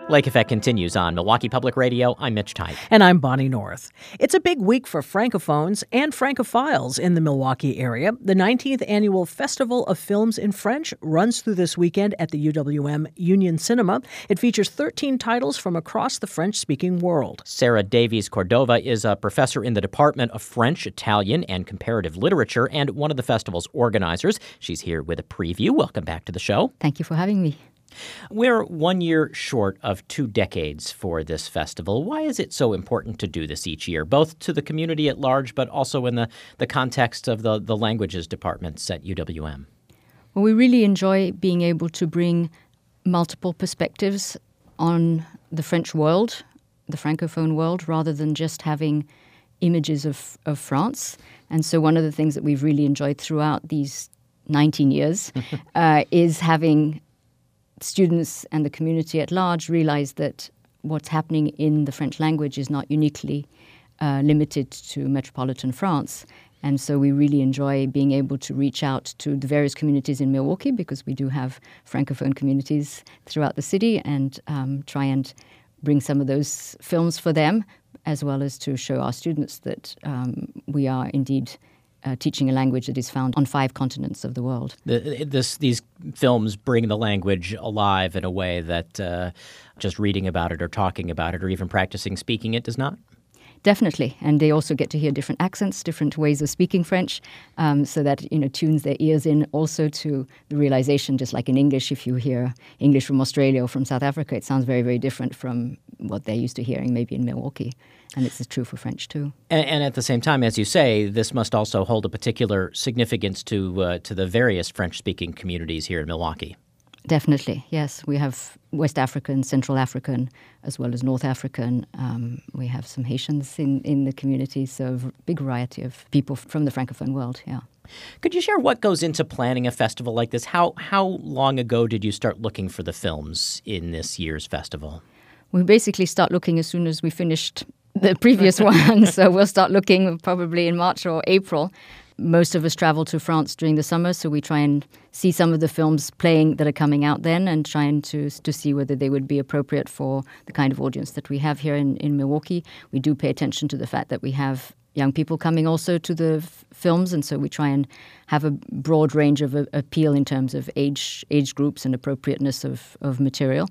Lake Effect continues on Milwaukee Public Radio. I'm Mitch Tyke. And I'm Bonnie North. It's a big week for Francophones and Francophiles in the Milwaukee area. The 19th Annual Festival of Films in French runs through this weekend at the UWM Union Cinema. It features 13 titles from across the French-speaking world. Sarah Davies Cordova is a professor in the Department of French, Italian, and Comparative Literature and one of the festival's organizers. She's here with a preview. Welcome back to the show. Thank you for having me. We're 1 year short of 2 decades for this festival. Why is it so important to do this each year, both to the community at large, but also in the context of the languages departments at UWM? Well, we really enjoy being able to bring multiple perspectives on the French world, the Francophone world, rather than just having images of France. And so one of the things that we've really enjoyed throughout these 19 years is having students and the community at large realize that what's happening in the French language is not uniquely limited to metropolitan France. And so we really enjoy being able to reach out to the various communities in Milwaukee, because we do have Francophone communities throughout the city, and try and bring some of those films for them, as well as to show our students that we are indeed teaching a language that is found on 5 continents of the world. These films bring the language alive in a way that just reading about it or talking about it or even practicing speaking it does not? Definitely. And they also get to hear different accents, different ways of speaking French, so that, tunes their ears in also to the realization, just like in English, if you hear English from Australia or from South Africa, it sounds very, very different from what they're used to hearing maybe in Milwaukee. And it's true for French, too. And at the same time, as you say, this must also hold a particular significance to the various French-speaking communities here in Milwaukee. Definitely, yes. We have West African, Central African, as well as North African. We have some Haitians in the community, so a big variety of people from the Francophone world, yeah. Could you share what goes into planning a festival like this? How long ago did you start looking for the films in this year's festival? We basically start looking as soon as we finished the previous one, so we'll start looking probably in March or April. Most of us travel to France during the summer, so we try and see some of the films playing that are coming out then, and trying to see whether they would be appropriate for the kind of audience that we have here in Milwaukee. We do pay attention to the fact that we have young people coming also to the films, and so we try and have a broad range of appeal in terms of age groups and appropriateness of material.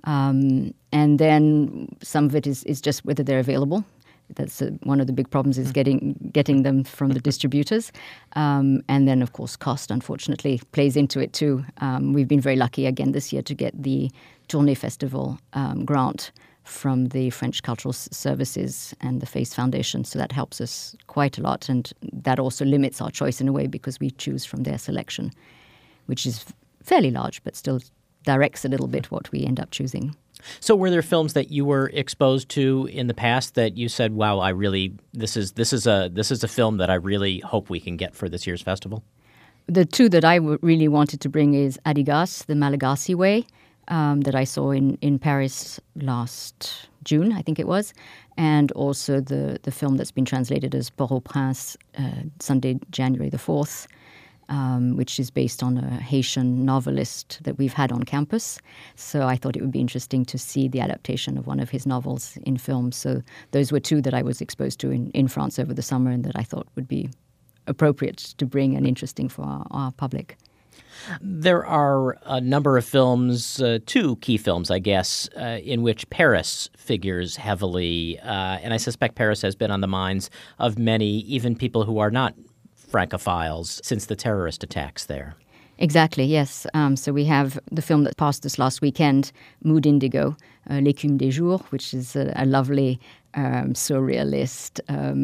And then some of it is just whether they're available. That's one of the big problems, is getting them from the distributors. And then, of course, cost, unfortunately, plays into it too. We've been very lucky again this year to get the Tournée Festival grant from the French Cultural Services and the FACE Foundation. So that helps us quite a lot. And that also limits our choice in a way, because we choose from their selection, which is fairly large, but still directs a little bit what we end up choosing. So were there films that you were exposed to in the past that you said, wow, this is a film that I really hope we can get for this year's festival? The 2 that I really wanted to bring is Adigas, The Malagasy Way, that I saw in Paris last June, I think it was, and also the film that's been translated as Port-au-Prince, Sunday, January the 4th, which is based on a Haitian novelist that we've had on campus. So I thought it would be interesting to see the adaptation of one of his novels in film. So those were 2 that I was exposed to in France over the summer, and that I thought would be appropriate to bring and interesting for our public. There are a number of films, 2 key films, I guess, in which Paris figures heavily. And I suspect Paris has been on the minds of many, even people who are not Francophiles, since the terrorist attacks there. Exactly, yes. So we have the film that passed us last weekend, Mood Indigo, L'écume des jours, which is a lovely surrealist,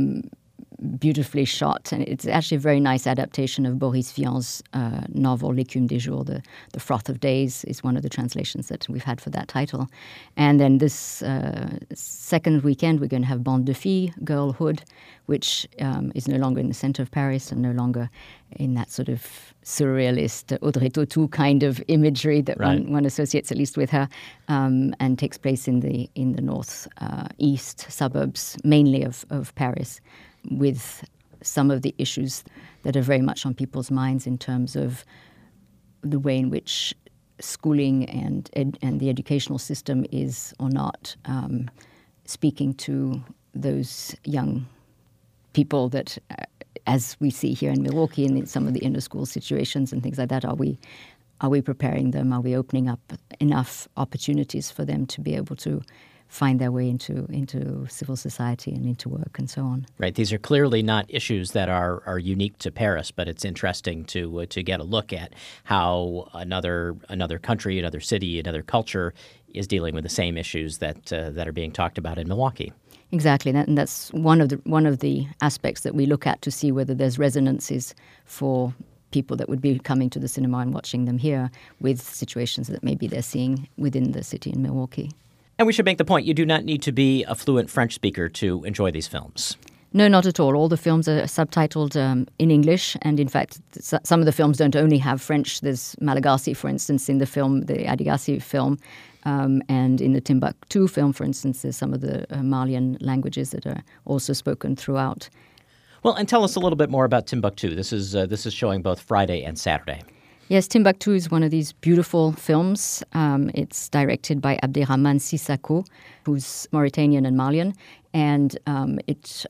beautifully shot. And it's actually a very nice adaptation of Boris Vian's novel, L'écume des jours, The Froth of Days, is one of the translations that we've had for that title. And then this second weekend, we're going to have Bande de Filles, Girlhood, which is no longer in the center of Paris and no longer in that sort of surrealist Audrey Tautou kind of imagery that one associates at least with her, and takes place in the north east suburbs, mainly of Paris, with some of the issues that are very much on people's minds in terms of the way in which schooling and the educational system is or not speaking to those young people that, as we see here in Milwaukee and in some of the inter-school situations and things like that, are we preparing them? Are we opening up enough opportunities for them to be able to find their way into civil society and into work and so on? Right. These are clearly not issues that are unique to Paris, but it's interesting to get a look at how another country, another city, another culture is dealing with the same issues that are being talked about in Milwaukee. Exactly, and that's one of the aspects that we look at to see whether there's resonances for people that would be coming to the cinema and watching them here with situations that maybe they're seeing within the city in Milwaukee. And we should make the point, you do not need to be a fluent French speaker to enjoy these films. No, not at all. All the films are subtitled in English, and in fact, some of the films don't only have French. There's Malagasy, for instance, in the film, the Adigasi film, and in the Timbuktu film, for instance, there's some of the Malian languages that are also spoken throughout. Well, and tell us a little bit more about Timbuktu. This is showing both Friday and Saturday. Yes, Timbuktu is one of these beautiful films. It's directed by Abderrahmane Sissako, who's Mauritanian and Malian, and it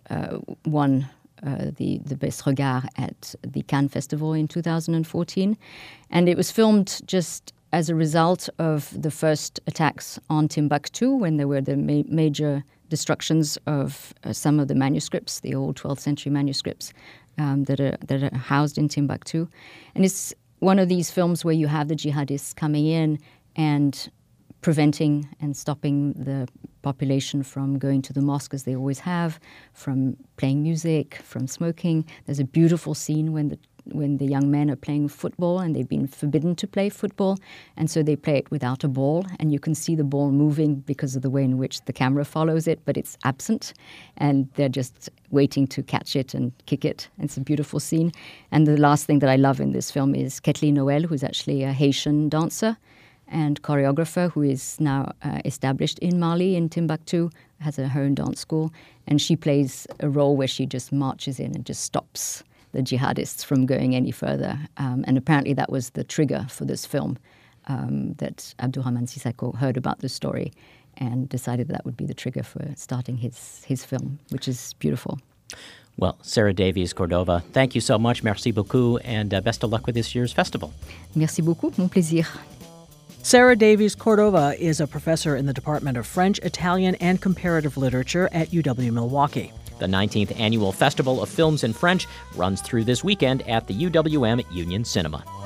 won the Best Regard at the Cannes Festival in 2014. And it was filmed just as a result of the first attacks on Timbuktu, when there were the major destructions of some of the manuscripts, the old 12th century manuscripts that are housed in Timbuktu. And it's one of these films where you have the jihadists coming in and preventing and stopping the population from going to the mosque as they always have, from playing music, from smoking. There's a beautiful scene when the young men are playing football and they've been forbidden to play football, and so they play it without a ball, and you can see the ball moving because of the way in which the camera follows it, but it's absent, and they're just waiting to catch it and kick it. It's a beautiful scene. And the last thing that I love in this film is Kathleen Noel, who's actually a Haitian dancer and choreographer who is now established in Mali, in Timbuktu, has her own dance school, and she plays a role where she just marches in and just stops the jihadists from going any further. And apparently that was the trigger for this film, that Abderrahmane Sissako heard about this story and decided that would be the trigger for starting his film, which is beautiful. Well, Sarah Davies Cordova, thank you so much. Merci beaucoup, and best of luck with this year's festival. Merci beaucoup, mon plaisir. Sarah Davies Cordova is a professor in the Department of French, Italian, and Comparative Literature at UW-Milwaukee. The 19th Annual Festival of Films in French runs through this weekend at the UWM Union Cinema.